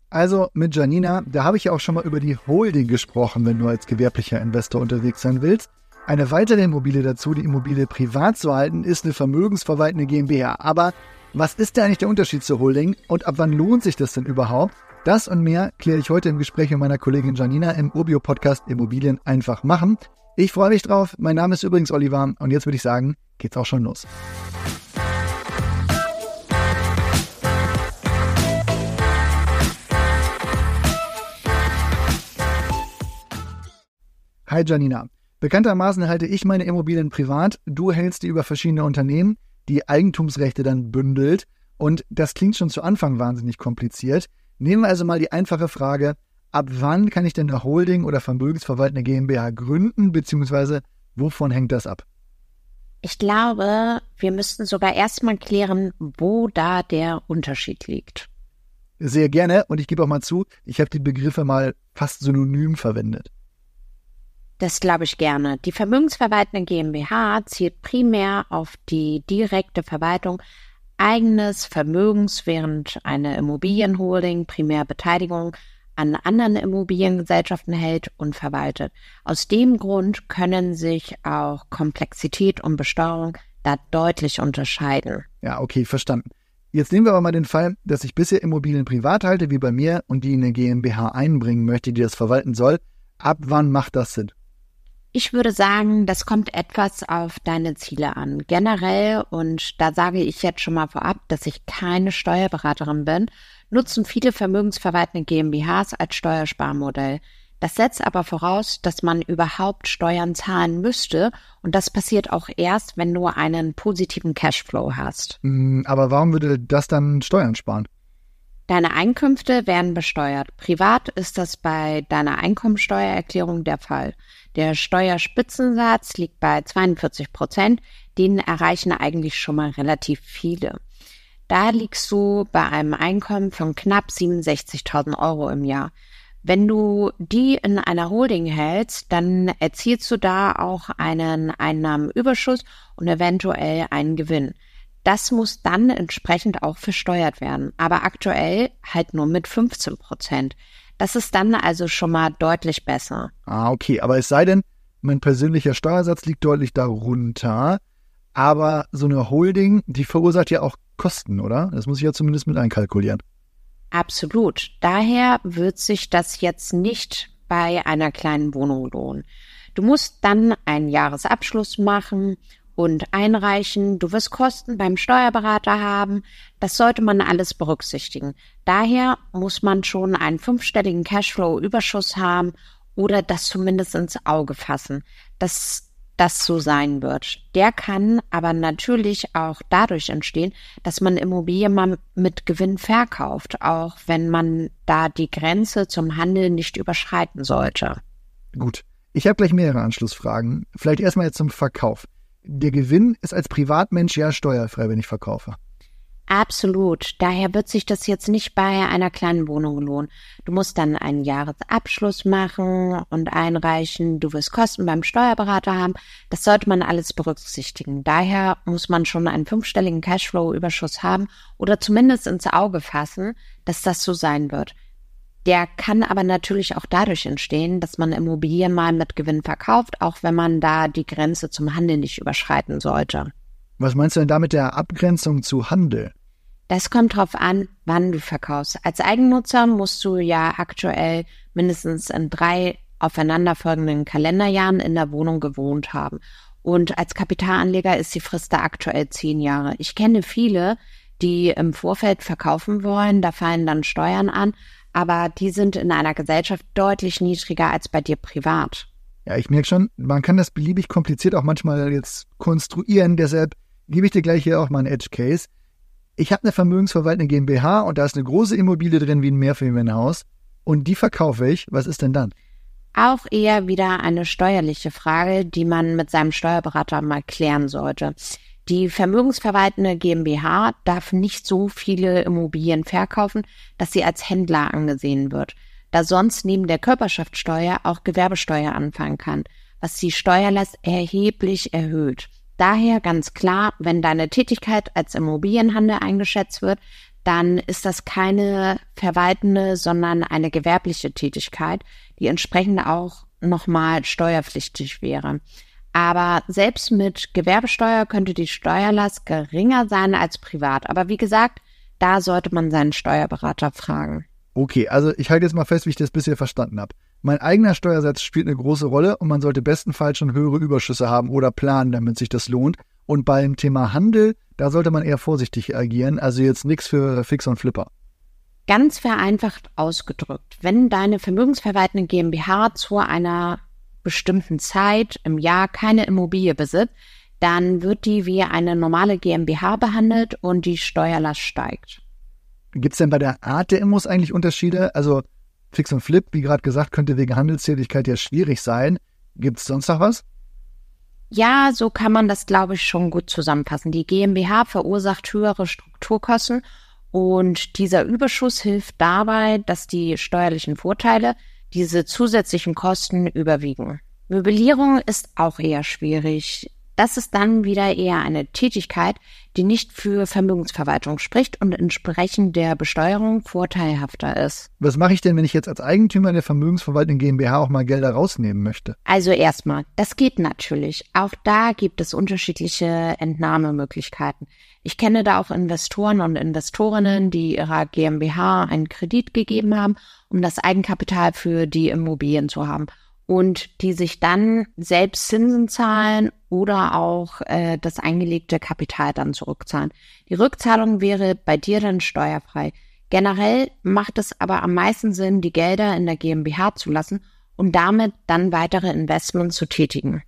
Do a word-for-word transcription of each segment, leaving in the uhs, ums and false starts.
Also mit Janina, da habe ich ja auch schon mal über die Holding gesprochen, wenn du als gewerblicher Investor unterwegs sein willst. Eine weitere Immobilie dazu, die Immobilie privat zu halten, ist eine vermögensverwaltende GmbH. Aber was ist denn eigentlich der Unterschied zur Holding und ab wann lohnt sich das denn überhaupt? Das und mehr kläre ich heute im Gespräch mit meiner Kollegin Janina im Urbio-Podcast Immobilien einfach machen. Ich freue mich drauf. Mein Name ist übrigens Oliver und jetzt würde ich sagen, geht's auch schon los. Hi Janina. Bekanntermaßen halte ich meine Immobilien privat. Du hältst die über verschiedene Unternehmen, die Eigentumsrechte dann bündelt. Und das klingt schon zu Anfang wahnsinnig kompliziert. Nehmen wir also mal die einfache Frage, ab wann kann ich denn eine Holding oder vermögensverwaltende GmbH gründen, beziehungsweise wovon hängt das ab? Ich glaube, wir müssten sogar erstmal klären, wo da der Unterschied liegt. Sehr gerne und ich gebe auch mal zu, ich habe die Begriffe mal fast synonym verwendet. Das glaube ich gerne. Die vermögensverwaltende GmbH zielt primär auf die direkte Verwaltung eigenes Vermögens, während eine Immobilienholding primär Beteiligung an anderen Immobiliengesellschaften hält und verwaltet. Aus dem Grund können sich auch Komplexität und Besteuerung da deutlich unterscheiden. Ja, okay, verstanden. Jetzt nehmen wir aber mal den Fall, dass ich bisher Immobilien privat halte, wie bei mir, und die in eine GmbH einbringen möchte, die das verwalten soll. Ab wann macht das Sinn? Ich würde sagen, das kommt etwas auf deine Ziele an. Generell, und da sage ich jetzt schon mal vorab, dass ich keine Steuerberaterin bin, nutzen viele vermögensverwaltende GmbHs als Steuersparmodell. Das setzt aber voraus, dass man überhaupt Steuern zahlen müsste und das passiert auch erst, wenn du einen positiven Cashflow hast. Aber warum würde das dann Steuern sparen? Deine Einkünfte werden besteuert. Privat ist das bei deiner Einkommensteuererklärung der Fall. Der Steuerspitzensatz liegt bei zweiundvierzig Prozent. Den erreichen eigentlich schon mal relativ viele. Da liegst du bei einem Einkommen von knapp siebenundsechzigtausend Euro im Jahr. Wenn du die in einer Holding hältst, dann erzielst du da auch einen Einnahmenüberschuss und eventuell einen Gewinn. Das muss dann entsprechend auch versteuert werden, aber aktuell halt nur mit fünfzehn Prozent. Das ist dann also schon mal deutlich besser. Ah, okay, aber es sei denn, mein persönlicher Steuersatz liegt deutlich darunter, aber so eine Holding, die verursacht ja auch Kosten, oder? Das muss ich ja zumindest mit einkalkulieren. Absolut. Daher wird sich das jetzt nicht bei einer kleinen Wohnung lohnen. Du musst dann einen Jahresabschluss machen und einreichen. Du wirst Kosten beim Steuerberater haben. Das sollte man alles berücksichtigen. Daher muss man schon einen fünfstelligen Cashflow-Überschuss haben oder das zumindest ins Auge fassen, dass das so sein wird. Der kann aber natürlich auch dadurch entstehen, dass man Immobilien mal mit Gewinn verkauft, auch wenn man da die Grenze zum Handel nicht überschreiten sollte. Gut, ich habe gleich mehrere Anschlussfragen. Vielleicht erstmal jetzt zum Verkauf. Der Gewinn ist als Privatmensch ja steuerfrei, wenn ich verkaufe. Absolut. Daher wird sich das jetzt nicht bei einer kleinen Wohnung lohnen. Du musst dann einen Jahresabschluss machen und einreichen. Du wirst Kosten beim Steuerberater haben. Das sollte man alles berücksichtigen. Daher muss man schon einen fünfstelligen Cashflow-Überschuss haben oder zumindest ins Auge fassen, dass das so sein wird. Der kann aber natürlich auch dadurch entstehen, dass man Immobilien mal mit Gewinn verkauft, auch wenn man da die Grenze zum Handel nicht überschreiten sollte. Was meinst du denn da mit der Abgrenzung zu Handel? Das kommt drauf an, wann du verkaufst. Als Eigennutzer musst du ja aktuell mindestens in drei aufeinanderfolgenden Kalenderjahren in der Wohnung gewohnt haben. Und als Kapitalanleger ist die Frist da aktuell zehn Jahre. Ich kenne viele, die im Vorfeld verkaufen wollen, da fallen dann Steuern an, aber die sind in einer Gesellschaft deutlich niedriger als bei dir privat. Ja, ich merke schon, man kann das beliebig kompliziert auch manchmal jetzt konstruieren, deshalb gebe ich dir gleich hier auch mal einen Edge Case. Ich habe eine vermögensverwaltende GmbH und da ist eine große Immobilie drin wie ein Mehrfamilienhaus und die verkaufe ich. Was ist denn dann? Auch eher wieder eine steuerliche Frage, die man mit seinem Steuerberater mal klären sollte. Die vermögensverwaltende GmbH darf nicht so viele Immobilien verkaufen, dass sie als Händler angesehen wird, da sonst neben der Körperschaftssteuer auch Gewerbesteuer anfallen kann, was die Steuerlast erheblich erhöht. Daher ganz klar, wenn deine Tätigkeit als Immobilienhandel eingeschätzt wird, dann ist das keine verwaltende, sondern eine gewerbliche Tätigkeit, die entsprechend auch nochmal steuerpflichtig wäre. Aber selbst mit Gewerbesteuer könnte die Steuerlast geringer sein als privat. Aber wie gesagt, da sollte man seinen Steuerberater fragen. Okay, also ich halte jetzt mal fest, wie ich das bisher verstanden habe. Mein eigener Steuersatz spielt eine große Rolle und man sollte bestenfalls schon höhere Überschüsse haben oder planen, damit sich das lohnt. Und beim Thema Handel, da sollte man eher vorsichtig agieren, also jetzt nichts für Fix und Flipper. Ganz vereinfacht ausgedrückt, wenn deine vermögensverwaltende GmbH zu einer bestimmten Zeit im Jahr keine Immobilie besitzt, dann wird die wie eine normale GmbH behandelt und die Steuerlast steigt. Gibt es denn bei der Art der Immos eigentlich Unterschiede? Also Fix und Flip, wie gerade gesagt, könnte wegen Handelstätigkeit ja schwierig sein. Gibt es sonst noch was? Ja, so kann man das, glaube ich, schon gut zusammenfassen. Die GmbH verursacht höhere Strukturkosten und dieser Überschuss hilft dabei, dass die steuerlichen Vorteile diese zusätzlichen Kosten überwiegen. Möblierung ist auch eher schwierig. Das ist dann wieder eher eine Tätigkeit, die nicht für Vermögensverwaltung spricht und entsprechend der Besteuerung vorteilhafter ist. Was mache ich denn, wenn ich jetzt als Eigentümer der vermögensverwaltenden GmbH auch mal Gelder rausnehmen möchte? Also erstmal, das geht natürlich. Auch da gibt es unterschiedliche Entnahmemöglichkeiten. Ich kenne da auch Investoren und Investorinnen, die ihrer GmbH einen Kredit gegeben haben, um das Eigenkapital für die Immobilien zu haben. Und die sich dann selbst Zinsen zahlen oder auch äh, das eingelegte Kapital dann zurückzahlen. Die Rückzahlung wäre bei dir dann steuerfrei. Generell macht es aber am meisten Sinn, die Gelder in der GmbH zu lassen und damit dann weitere Investments zu tätigen.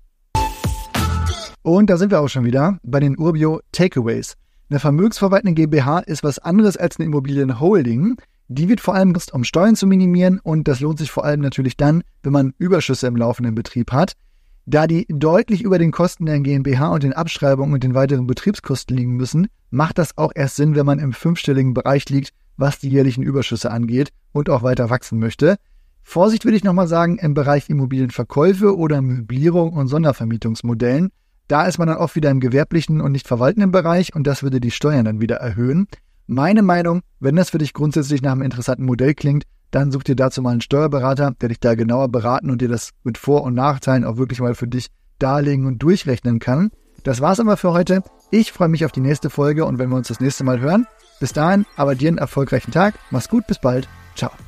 Und da sind wir auch schon wieder bei den Urbio Takeaways. Eine vermögensverwaltende GmbH ist was anderes als eine Immobilienholding. Die wird vor allem genutzt, um Steuern zu minimieren und das lohnt sich vor allem natürlich dann, wenn man Überschüsse im laufenden Betrieb hat. Da die deutlich über den Kosten der GmbH und den Abschreibungen und den weiteren Betriebskosten liegen müssen, macht das auch erst Sinn, wenn man im fünfstelligen Bereich liegt, was die jährlichen Überschüsse angeht und auch weiter wachsen möchte. Vorsicht würde ich nochmal sagen, im Bereich Immobilienverkäufe oder Möblierung und Sondervermietungsmodellen. Da ist man dann oft wieder im gewerblichen und nicht verwaltenden Bereich und das würde die Steuern dann wieder erhöhen. Meine Meinung, wenn das für dich grundsätzlich nach einem interessanten Modell klingt, dann such dir dazu mal einen Steuerberater, der dich da genauer beraten und dir das mit Vor- und Nachteilen auch wirklich mal für dich darlegen und durchrechnen kann. Das war's aber für heute. Ich freue mich auf die nächste Folge und wenn wir uns das nächste Mal hören. Bis dahin, aber dir einen erfolgreichen Tag. Mach's gut, bis bald. Ciao.